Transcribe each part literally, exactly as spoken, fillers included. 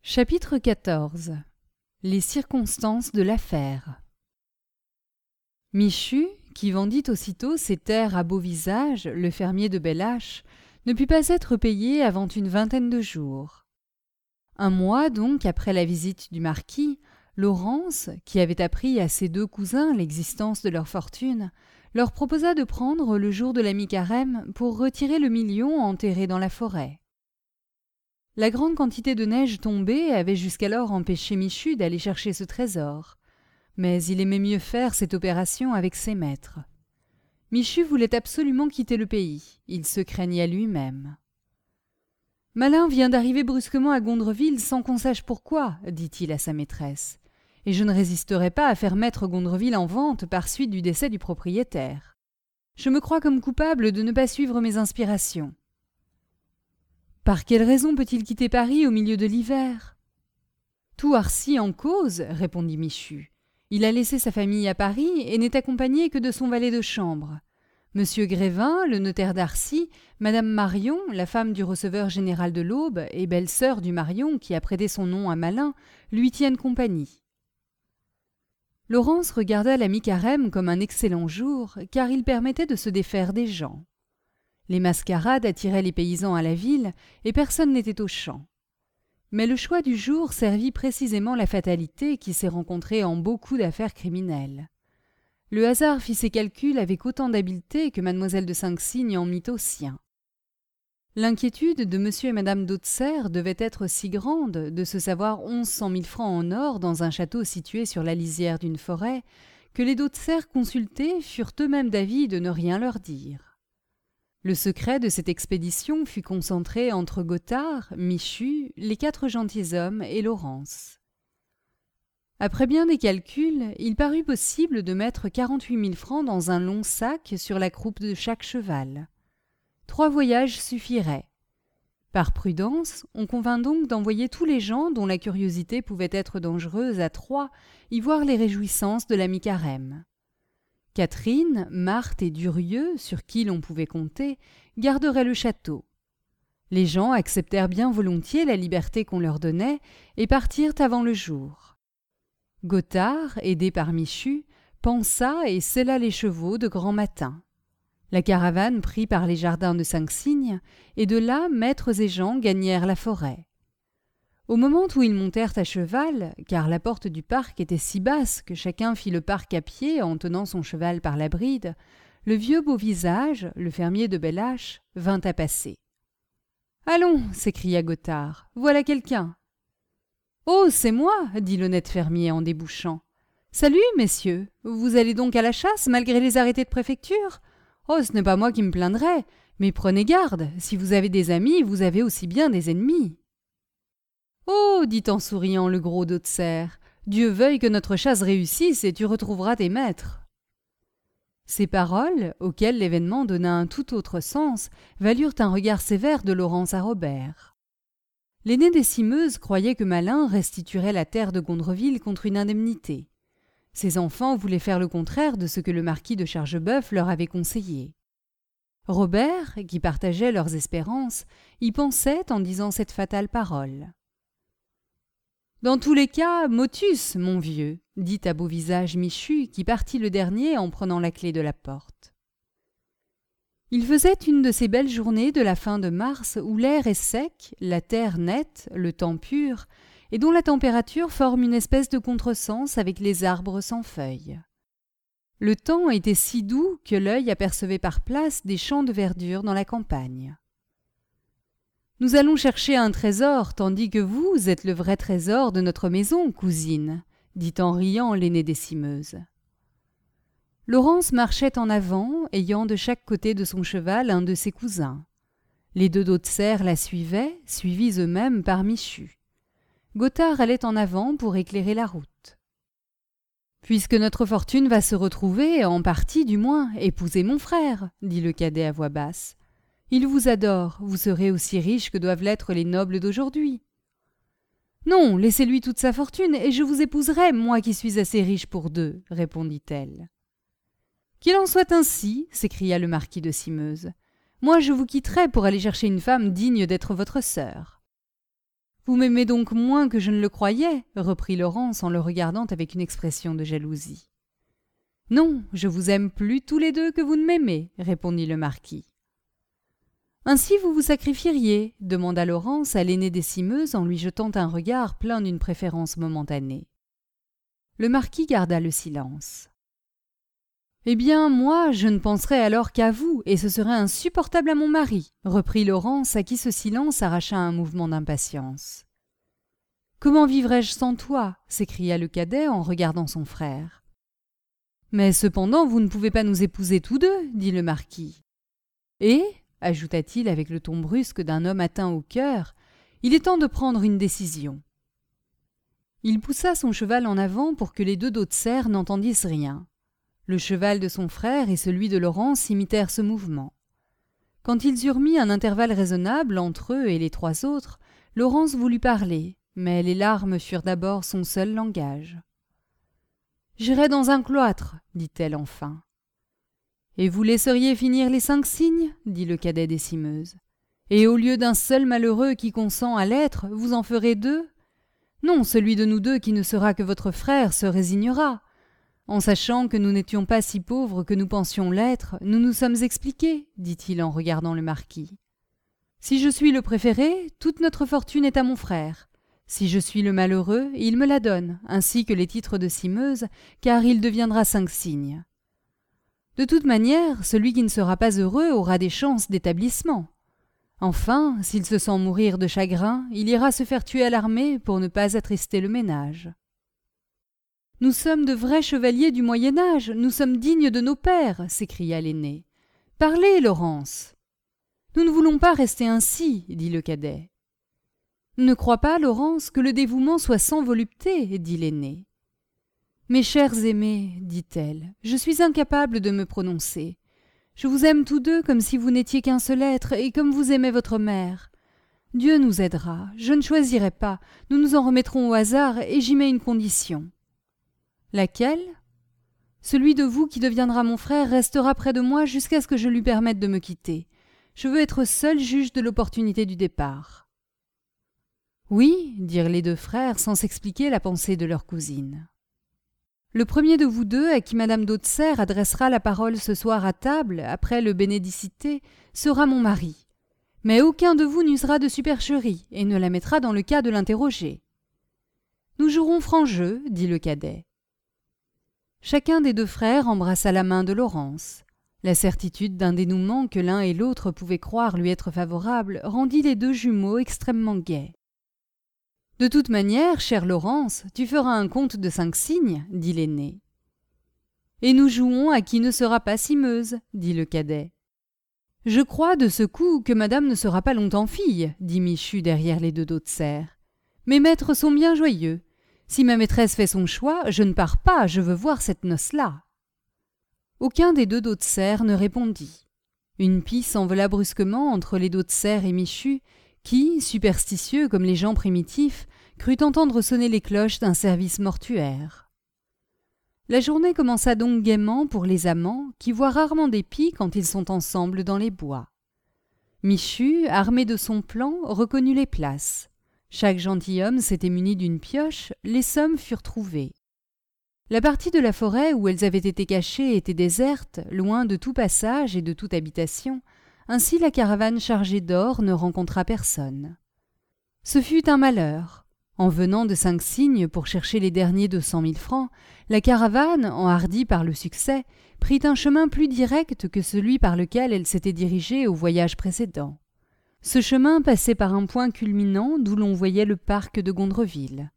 Chapitre quatorze. Les circonstances de l'affaire. Michu, qui vendit aussitôt ses terres à Beauvisage, le fermier de Bellache, ne put pas être payé avant une vingtaine de jours. Un mois donc après la visite du marquis, Laurence, qui avait appris à ses deux cousins l'existence de leur fortune, leur proposa de prendre le jour de la mi-carême pour retirer le million enterré dans la forêt. La grande quantité de neige tombée avait jusqu'alors empêché Michu d'aller chercher ce trésor, mais il aimait mieux faire cette opération avec ses maîtres. Michu voulait absolument quitter le pays, il se craignait lui-même. « Malin vient d'arriver brusquement à Gondreville sans qu'on sache pourquoi, dit-il à sa maîtresse, et je ne résisterai pas à faire mettre Gondreville en vente par suite du décès du propriétaire. Je me crois comme coupable de ne pas suivre mes inspirations. » Par quelle raison peut-il quitter Paris au milieu de l'hiver ? Tout Arcy en cause, répondit Michu. Il a laissé sa famille à Paris et n'est accompagné que de son valet de chambre. Monsieur Grévin, le notaire d'Arcy, Madame Marion, la femme du receveur général de l'Aube et belle-sœur du Marion qui a prêté son nom à Malin, lui tiennent compagnie. Laurence regarda la mi-carême comme un excellent jour, car il permettait de se défaire des gens. Les mascarades attiraient les paysans à la ville et personne n'était aux champs. Mais le choix du jour servit précisément la fatalité qui s'est rencontrée en beaucoup d'affaires criminelles. Le hasard fit ses calculs avec autant d'habileté que mademoiselle de Cinq-Signes en mit au sien. L'inquiétude de monsieur et madame d'Hautserre devait être si grande de se savoir onze cent mille francs en or dans un château situé sur la lisière d'une forêt que les d'Hautserre consultés furent eux-mêmes d'avis de ne rien leur dire. Le secret de cette expédition fut concentré entre Gothard, Michu, les quatre gentilshommes et Laurence. Après bien des calculs, il parut possible de mettre quarante-huit mille francs dans un long sac sur la croupe de chaque cheval. Trois voyages suffiraient. Par prudence, on convint donc d'envoyer tous les gens dont la curiosité pouvait être dangereuse à Troyes y voir les réjouissances de la mi-carême. Catherine, Marthe et Durieux, sur qui l'on pouvait compter, garderaient le château. Les gens acceptèrent bien volontiers la liberté qu'on leur donnait et partirent avant le jour. Gothard, aidé par Michu, pansa et sella les chevaux de grand matin. La caravane prit par les jardins de Cinq-Signes, et de là maîtres et gens gagnèrent la forêt. Au moment où ils montèrent à cheval, car la porte du parc était si basse que chacun fit le parc à pied en tenant son cheval par la bride, le vieux Beauvisage, le fermier de Bellache, vint à passer. « Allons !» s'écria Gothard, « voilà quelqu'un !»« Oh, c'est moi !» dit l'honnête fermier en débouchant. « Salut, messieurs, vous allez donc à la chasse malgré les arrêtés de préfecture ? Oh, ce n'est pas moi qui me plaindrai, mais prenez garde, si vous avez des amis, vous avez aussi bien des ennemis. » « Oh, dit en souriant le gros d'Hautserre, Dieu veuille que notre chasse réussisse et tu retrouveras tes maîtres. » Ces paroles, auxquelles l'événement donna un tout autre sens, valurent un regard sévère de Laurence à Robert. L'aîné des Cimeuses croyait que Malin restituerait la terre de Gondreville contre une indemnité. Ses enfants voulaient faire le contraire de ce que le marquis de Chargeboeuf leur avait conseillé. Robert, qui partageait leurs espérances, y pensait en disant cette fatale parole. Dans tous les cas, motus, mon vieux, dit à Beauvisage Michu, qui partit le dernier en prenant la clé de la porte. Il faisait une de ces belles journées de la fin de mars où l'air est sec, la terre nette, le temps pur, et dont la température forme une espèce de contresens avec les arbres sans feuilles. Le temps était si doux que l'œil apercevait par places des champs de verdure dans la campagne. Nous allons chercher un trésor, tandis que vous êtes le vrai trésor de notre maison, cousine, dit en riant l'aîné des Cimeuses. Laurence marchait en avant, ayant de chaque côté de son cheval un de ses cousins. Les deux d'Hautserre la suivaient, suivis eux-mêmes par Michu. Gothard allait en avant pour éclairer la route. « Puisque notre fortune va se retrouver, en partie du moins, épousez mon frère, dit le cadet à voix basse. Il vous adore, vous serez aussi riche que doivent l'être les nobles d'aujourd'hui. »« Non, laissez-lui toute sa fortune, et je vous épouserai, moi qui suis assez riche pour deux, » répondit-elle. « Qu'il en soit ainsi, » s'écria le marquis de Cimeuses. « Moi je vous quitterai pour aller chercher une femme digne d'être votre sœur. » Vous m'aimez donc moins que je ne le croyais, reprit Laurence en le regardant avec une expression de jalousie. Non, je vous aime plus tous les deux que vous ne m'aimez, répondit le marquis. Ainsi vous vous sacrifieriez, demanda Laurence à l'aînée des Cimeuses en lui jetant un regard plein d'une préférence momentanée. Le marquis garda le silence. Eh bien, moi, je ne penserais alors qu'à vous, et ce serait insupportable à mon mari, reprit Laurence, à qui ce silence arracha un mouvement d'impatience. Comment vivrais-je sans toi? S'écria le cadet en regardant son frère. Mais cependant, vous ne pouvez pas nous épouser tous deux, dit le marquis. Et, ajouta-t-il avec le ton brusque d'un homme atteint au cœur, il est temps de prendre une décision. Il poussa son cheval en avant pour que les deux d'Auxerre n'entendissent rien. Le cheval de son frère et celui de Laurence imitèrent ce mouvement. Quand ils eurent mis un intervalle raisonnable entre eux et les trois autres, Laurence voulut parler, mais les larmes furent d'abord son seul langage. « J'irai dans un cloître, dit-elle enfin. « Et vous laisseriez finir les cinq cygnes, dit le cadet des Cimeuses. Et au lieu d'un seul malheureux qui consent à l'être, vous en ferez deux? Non, celui de nous deux qui ne sera que votre frère se résignera. En sachant que nous n'étions pas si pauvres que nous pensions l'être, nous nous sommes expliqués, dit-il en regardant le marquis. Si je suis le préféré, toute notre fortune est à mon frère. Si je suis le malheureux, il me la donne, ainsi que les titres de Cimeuse, car il deviendra cinq cygnes. De toute manière, celui qui ne sera pas heureux aura des chances d'établissement. Enfin, s'il se sent mourir de chagrin, il ira se faire tuer à l'armée pour ne pas attrister le ménage. « Nous sommes de vrais chevaliers du Moyen-Âge, nous sommes dignes de nos pères, s'écria l'aîné. « Parlez, Laurence !»« Nous ne voulons pas rester ainsi, dit le cadet. »« Ne crois pas, Laurence, que le dévouement soit sans volupté, dit l'aîné. »« Mes chers aimés, dit-elle, je suis incapable de me prononcer. Je vous aime tous deux comme si vous n'étiez qu'un seul être et comme vous aimez votre mère. Dieu nous aidera, je ne choisirai pas, nous nous en remettrons au hasard et j'y mets une condition. » Laquelle? Celui de vous qui deviendra mon frère restera près de moi jusqu'à ce que je lui permette de me quitter. Je veux être seul juge de l'opportunité du départ. Oui, dirent les deux frères sans s'expliquer la pensée de leur cousine. Le premier de vous deux à qui madame d'Auxerre adressera la parole ce soir à table, après le bénédicité, sera mon mari. Mais aucun de vous n'usera de supercherie et ne la mettra dans le cas de l'interroger. Nous jouerons franc jeu, dit le cadet. Chacun des deux frères embrassa la main de Laurence. La certitude d'un dénouement que l'un et l'autre pouvaient croire lui être favorable rendit les deux jumeaux extrêmement gais. « De toute manière, chère Laurence, tu feras un compte de cinq cygnes, dit l'aîné. « Et nous jouons à qui ne sera pas Cimeuse, dit le cadet. « Je crois de ce coup que madame ne sera pas longtemps fille, dit Michu derrière les deux d'Auxerre. « Mes maîtres sont bien joyeux. Si ma maîtresse fait son choix, je ne pars pas, je veux voir cette noce-là. » Aucun des deux d'Auxerre ne répondit. Une pie s'envola brusquement entre les d'Auxerre et Michu, qui, superstitieux comme les gens primitifs, crut entendre sonner les cloches d'un service mortuaire. La journée commença donc gaiement pour les amants, qui voient rarement des pies quand ils sont ensemble dans les bois. Michu, armé de son plan, reconnut les places. Chaque gentilhomme s'était muni d'une pioche, les sommes furent trouvées. La partie de la forêt où elles avaient été cachées était déserte, loin de tout passage et de toute habitation, ainsi la caravane chargée d'or ne rencontra personne. Ce fut un malheur. En venant de cinq cygnes pour chercher les derniers deux cent mille francs, la caravane, enhardie par le succès, prit un chemin plus direct que celui par lequel elle s'était dirigée au voyage précédent. Ce chemin passait par un point culminant d'où l'on voyait le parc de Gondreville.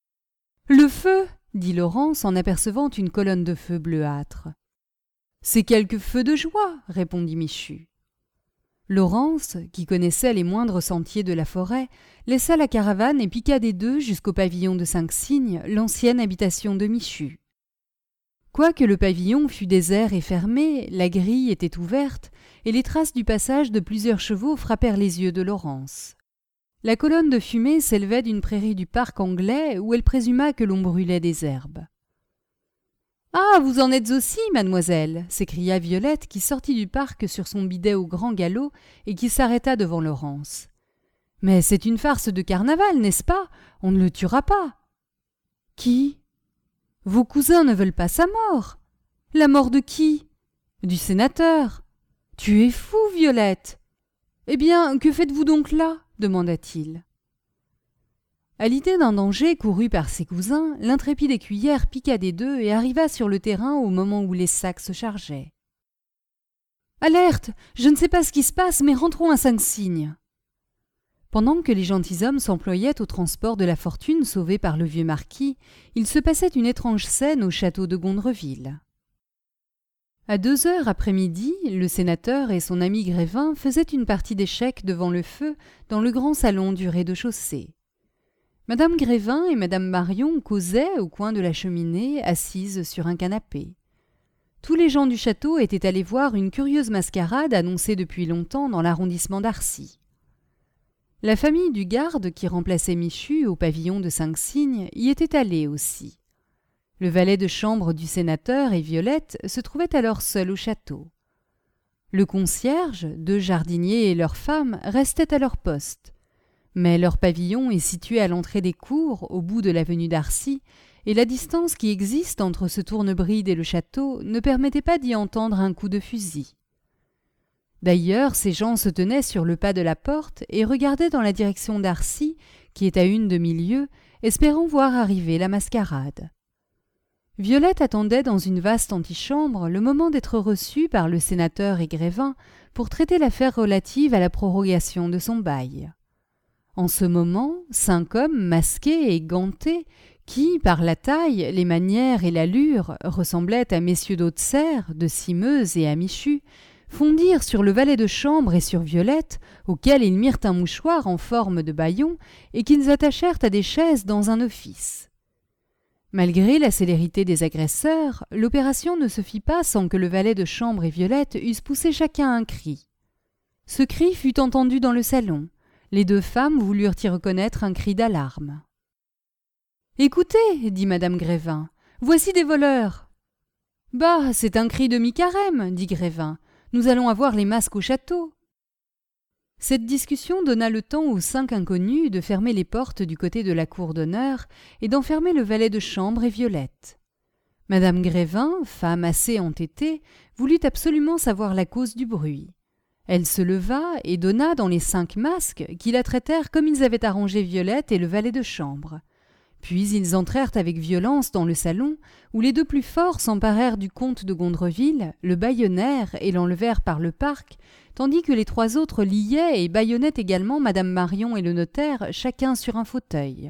« Le feu !» dit Laurence en apercevant une colonne de feu bleuâtre. « C'est quelque feu de joie !» répondit Michu. Laurence, qui connaissait les moindres sentiers de la forêt, laissa la caravane et piqua des deux jusqu'au pavillon de cinq cygnes, l'ancienne habitation de Michu. Quoique le pavillon fût désert et fermé, la grille était ouverte et les traces du passage de plusieurs chevaux frappèrent les yeux de Laurence. La colonne de fumée s'élevait d'une prairie du parc anglais où elle présuma que l'on brûlait des herbes. « Ah, vous en êtes aussi, mademoiselle !» s'écria Violette qui sortit du parc sur son bidet au grand galop et qui s'arrêta devant Laurence. Mais c'est une farce de carnaval, n'est-ce pas? On ne le tuera pas. Qui? Vos cousins ne veulent pas sa mort. La mort de qui? Du sénateur. Tu es fou, Violette. Eh bien, que faites-vous donc là? Demanda-t-il. À l'idée d'un danger couru par ses cousins, l'intrépide écuyère piqua des deux et arriva sur le terrain au moment où les sacs se chargeaient. Alerte! Je ne sais pas ce qui se passe, mais rentrons à Cinq-Signes. Pendant que les gentilshommes s'employaient au transport de la fortune sauvée par le vieux marquis, il se passait une étrange scène au château de Gondreville. À deux heures après-midi, le sénateur et son ami Grévin faisaient une partie d'échecs devant le feu dans le grand salon du rez-de-chaussée. Madame Grévin et Madame Marion causaient au coin de la cheminée, assises sur un canapé. Tous les gens du château étaient allés voir une curieuse mascarade annoncée depuis longtemps dans l'arrondissement d'Arcy. La famille du garde qui remplaçait Michu au pavillon de Cinq-Signes y était allée aussi. Le valet de chambre du sénateur et Violette se trouvaient alors seuls au château. Le concierge, deux jardiniers et leurs femmes restaient à leur poste. Mais leur pavillon est situé à l'entrée des cours, au bout de l'avenue d'Arcy, et la distance qui existe entre ce tournebride et le château ne permettait pas d'y entendre un coup de fusil. D'ailleurs, ces gens se tenaient sur le pas de la porte et regardaient dans la direction d'Arcy, qui est à une demi-lieue, espérant voir arriver la mascarade. Violette attendait dans une vaste antichambre le moment d'être reçue par le sénateur et Grévin pour traiter l'affaire relative à la prorogation de son bail. En ce moment, cinq hommes masqués et gantés, qui, par la taille, les manières et l'allure, ressemblaient à messieurs d'Auxerre, de Simeuse et à Michu, fondirent sur le valet de chambre et sur Violette, auquel ils mirent un mouchoir en forme de bâillon et qu'ils attachèrent à des chaises dans un office. Malgré la célérité des agresseurs, l'opération ne se fit pas sans que le valet de chambre et Violette eussent poussé chacun un cri. Ce cri fut entendu dans le salon. Les deux femmes voulurent y reconnaître un cri d'alarme. « Écoutez, dit madame Grévin, voici des voleurs. »« Bah, c'est un cri de mi-carême, dit Grévin. Nous allons avoir les masques au château. » Cette discussion donna le temps aux cinq inconnus de fermer les portes du côté de la cour d'honneur et d'enfermer le valet de chambre et Violette. Madame Grévin, femme assez entêtée, voulut absolument savoir la cause du bruit. Elle se leva et donna dans les cinq masques qui la traitèrent comme ils avaient arrangé Violette et le valet de chambre. Puis ils entrèrent avec violence dans le salon, où les deux plus forts s'emparèrent du comte de Gondreville, le bâillonnèrent et l'enlevèrent par le parc, tandis que les trois autres liaient et bâillonnaient également madame Marion et le notaire, chacun sur un fauteuil.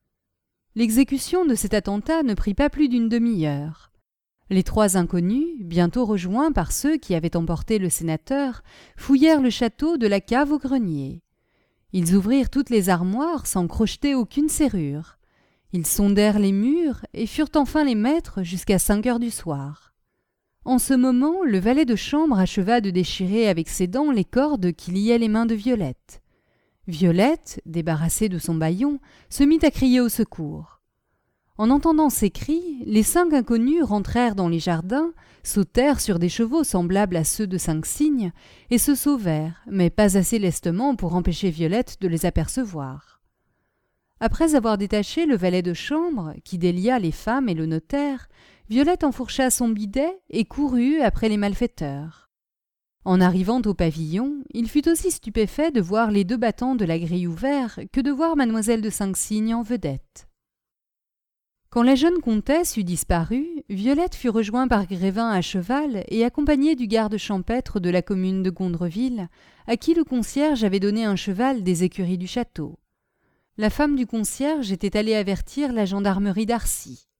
L'exécution de cet attentat ne prit pas plus d'une demi-heure. Les trois inconnus, bientôt rejoints par ceux qui avaient emporté le sénateur, fouillèrent le château de la cave au grenier. Ils ouvrirent toutes les armoires sans crocheter aucune serrure. Ils sondèrent les murs et furent enfin les maîtres jusqu'à cinq heures du soir. En ce moment, le valet de chambre acheva de déchirer avec ses dents les cordes qui liaient les mains de Violette. Violette, débarrassée de son bâillon, se mit à crier au secours. En entendant ces cris, les cinq inconnus rentrèrent dans les jardins, sautèrent sur des chevaux semblables à ceux de Cinq-Signes et se sauvèrent, mais pas assez lestement pour empêcher Violette de les apercevoir. Après avoir détaché le valet de chambre, qui délia les femmes et le notaire, Violette enfourcha son bidet et courut après les malfaiteurs. En arrivant au pavillon, il fut aussi stupéfait de voir les deux battants de la grille ouverts que de voir mademoiselle de Cinq-Signes en vedette. Quand la jeune comtesse eut disparu, Violette fut rejointe par Grévin à cheval et accompagnée du garde champêtre de la commune de Gondreville, à qui le concierge avait donné un cheval des écuries du château. La femme du concierge était allée avertir la gendarmerie d'Arcy.